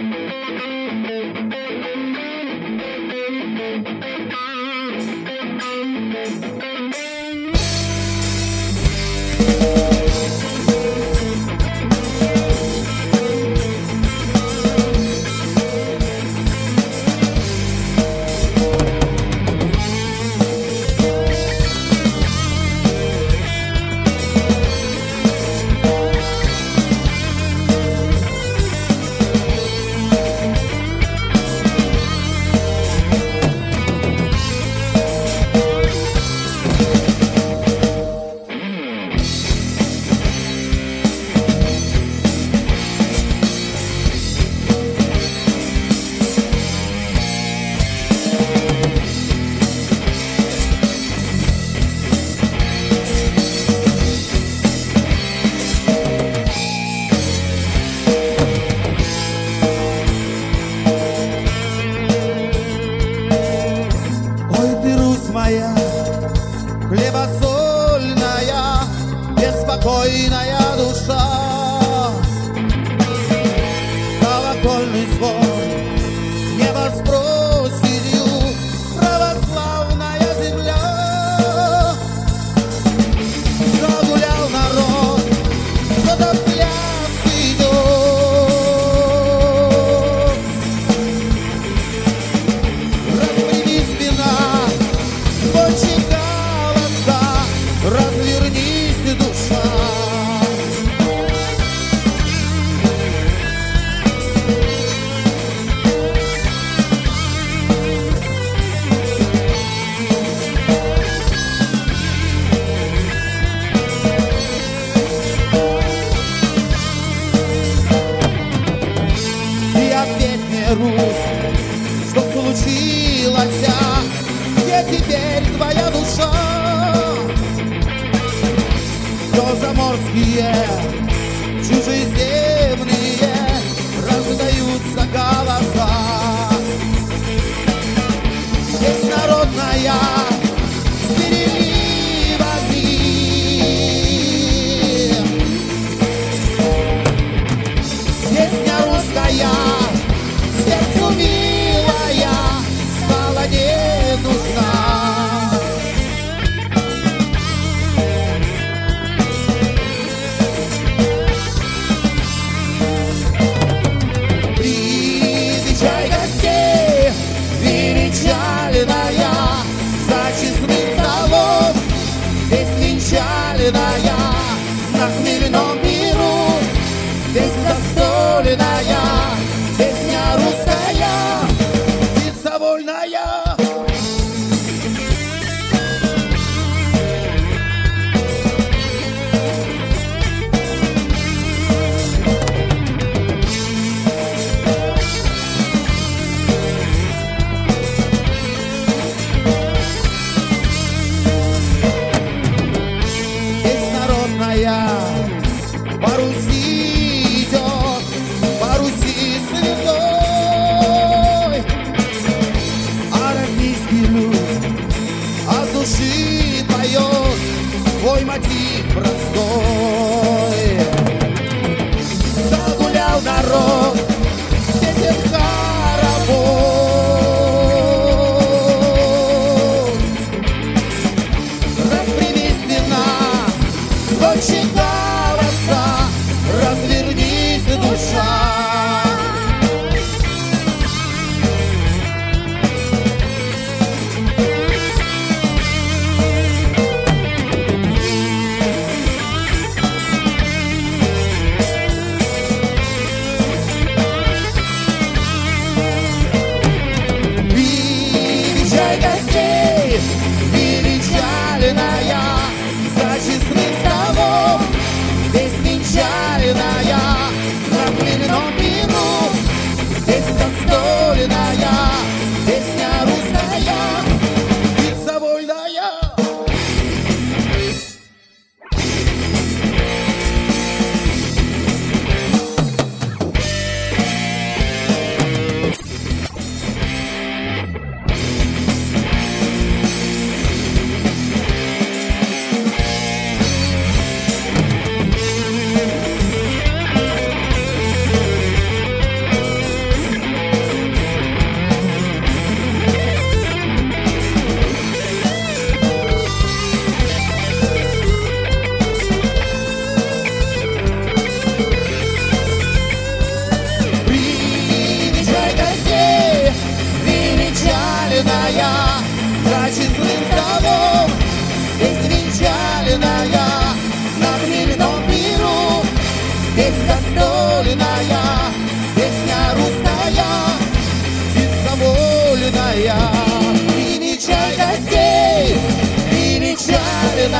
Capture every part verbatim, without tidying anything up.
Хлебосольная, беспокойная душа, колокольный звон, небо с проседью, православная земля. Загулял народ, кто-то в пляс идет. Распрями спина, звончик голоса, развернись, душа. И ответь мне, Русь, что случилось, где теперь твоя душа? Что заморские, чужеземные раздаются голоса. Есть народная с переливами, песня русская, сердцу милая, стала не нужна. Встречай гостей, величальная, за честным столом, весь венчальная, на хмельном миру, весь застольная,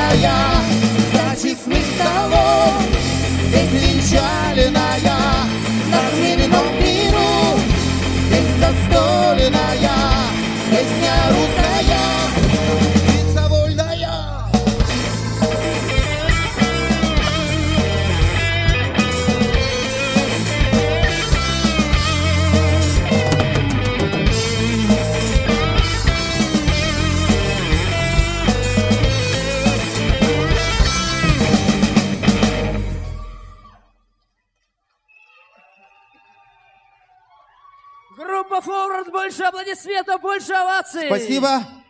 русская, за честных столов, здесь венчальная, на хмельном пиру, здесь застольная, песня русская, птица вольная. Группа Форвард, больше аплодисментов, больше оваций. Спасибо.